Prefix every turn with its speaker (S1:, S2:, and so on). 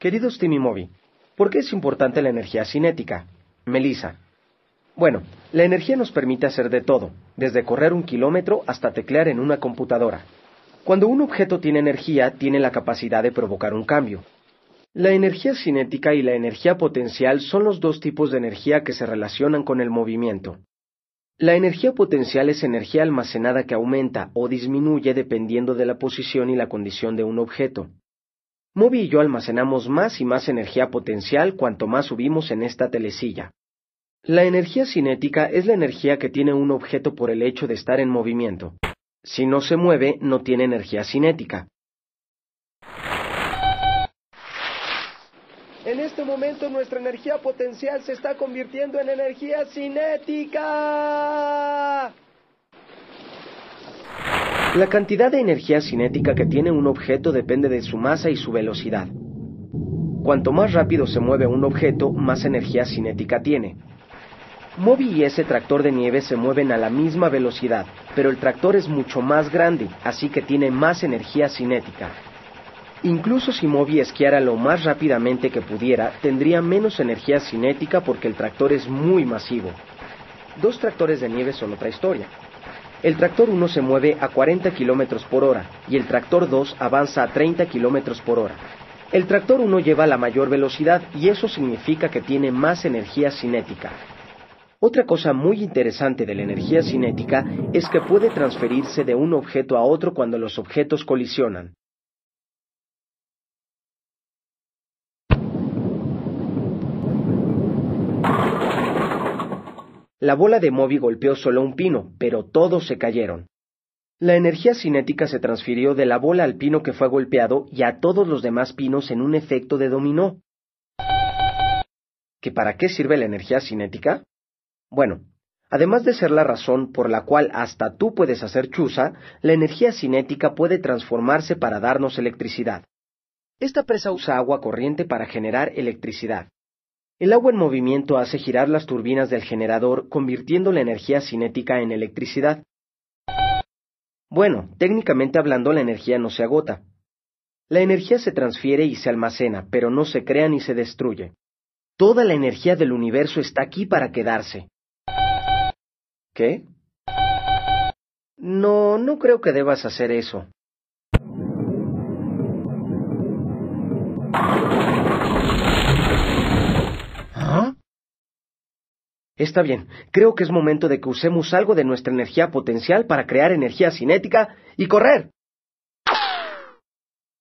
S1: Queridos Tim y Moby, ¿por qué es importante la energía cinética? Melissa. Bueno, la energía nos permite hacer de todo, desde correr 1 kilómetro hasta teclear en una computadora. Cuando un objeto tiene energía, tiene la capacidad de provocar un cambio. La energía cinética y la energía potencial son los dos tipos de energía que se relacionan con el movimiento. La energía potencial es energía almacenada que aumenta o disminuye dependiendo de la posición y la condición de un objeto. Moby y yo almacenamos más y más energía potencial cuanto más subimos en esta telesilla. La energía cinética es la energía que tiene un objeto por el hecho de estar en movimiento. Si no se mueve, no tiene energía cinética. En este momento nuestra energía potencial se está convirtiendo en energía cinética. La cantidad de energía cinética que tiene un objeto depende de su masa y su velocidad. Cuanto más rápido se mueve un objeto, más energía cinética tiene. Moby y ese tractor de nieve se mueven a la misma velocidad, pero el tractor es mucho más grande, así que tiene más energía cinética. Incluso si Moby esquiara lo más rápidamente que pudiera, tendría menos energía cinética porque el tractor es muy masivo. 2 tractores de nieve son otra historia. El tractor 1 se mueve a 40 kilómetros por hora y el tractor 2 avanza a 30 kilómetros por hora. El tractor 1 lleva la mayor velocidad y eso significa que tiene más energía cinética. Otra cosa muy interesante de la energía cinética es que puede transferirse de un objeto a otro cuando los objetos colisionan. La bola de Moby golpeó solo un pino, pero todos se cayeron. La energía cinética se transfirió de la bola al pino que fue golpeado y a todos los demás pinos en un efecto de dominó. ¿Que para qué sirve la energía cinética? Bueno, además de ser la razón por la cual hasta tú puedes hacer chuza, la energía cinética puede transformarse para darnos electricidad. Esta presa usa agua corriente para generar electricidad. El agua en movimiento hace girar las turbinas del generador, convirtiendo la energía cinética en electricidad. Bueno, técnicamente hablando, la energía no se agota. La energía se transfiere y se almacena, pero no se crea ni se destruye. Toda la energía del universo está aquí para quedarse. ¿Qué? No creo que debas hacer eso. ¿Ah? Está bien, creo que es momento de que usemos algo de nuestra energía potencial para crear energía cinética y correr.